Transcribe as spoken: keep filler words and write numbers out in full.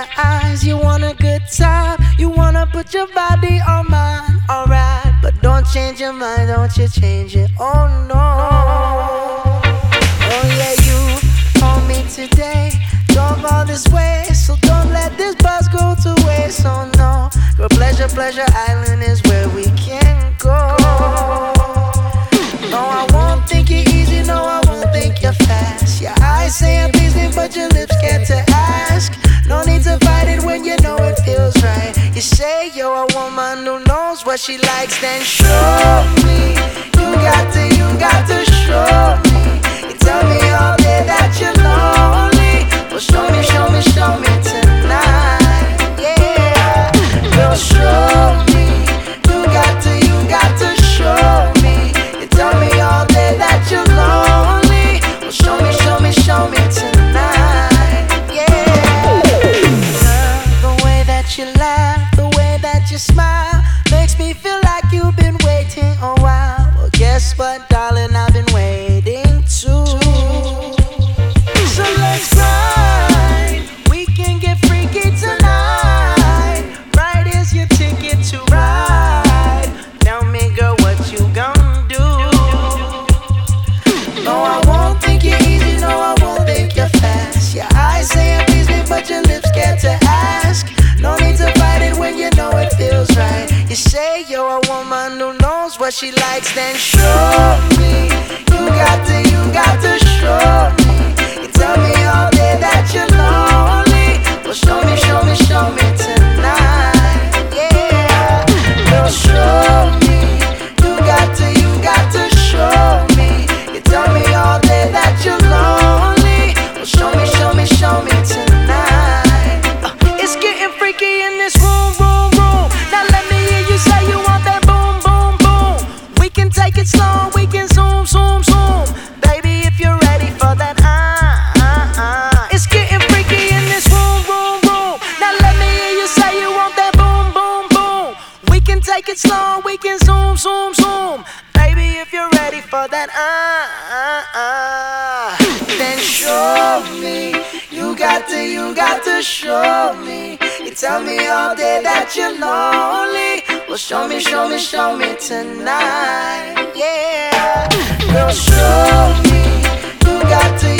eyes, you want a good time, you wanna put your body on mine. Alright, but don't change your mind, don't you change it, oh no. Oh yeah, you called me today, drove all this way, so don't let this bus go to waste, oh no. Girl, Pleasure, Pleasure Island is where we can go. No, I won't think you're easy, no, I won't think you're fast. Your eyes say I'm pleasing, but your lips scared to ask. No need to fight it when you know it feels right. You say you're a woman who knows what she likes, then show me. You got to, you got to show me. You tell me all day that you're lonely. Well, show me, show me, show me tonight. Yeah, girl, show me. You got to, you got to show me. You tell me all day that you're lonely. Well, show me, show me, show me tonight. Yeah, the way that you laugh, the way that you smile, makes me feel like you've been waiting a while. Well, guess what, darling, I've been waiting too. So let's grind, we can get freaky tonight. Right is your ticket to ride. Tell me, girl, what you gon' do? No, I won't think you're easy, no, I won't think you're fast. Your eyes say please me, but your lips scared to ask. No need to fight it when you know it feels right. You say you're a woman who knows what she likes, then show me. You got to, you got to show me. You tell me all day that you're lonely. Well, show me, show me, show me tonight. Yeah, girl, show me. You got to, you got to show me. You tell me all day that you're lonely. Well, show me, show me, show me tonight. Uh, it's getting freaky in this room, room, room. Now let me hear you say you want that boom, boom, boom. We can take it slow, we can zoom, zoom, zoom. Baby, if you're ready for that, ah, ah, ah. It's getting freaky in this room, room, room. Now let me hear you say you want that boom, boom, boom. We can take it slow, we can zoom, zoom, zoom. Baby, if you're ready for that, ah, ah, ah. Then show me. You got to, you got to show me. You tell me all day that you're lonely. Well, show me, show me, show me tonight. Yeah, girl, show me. You got to,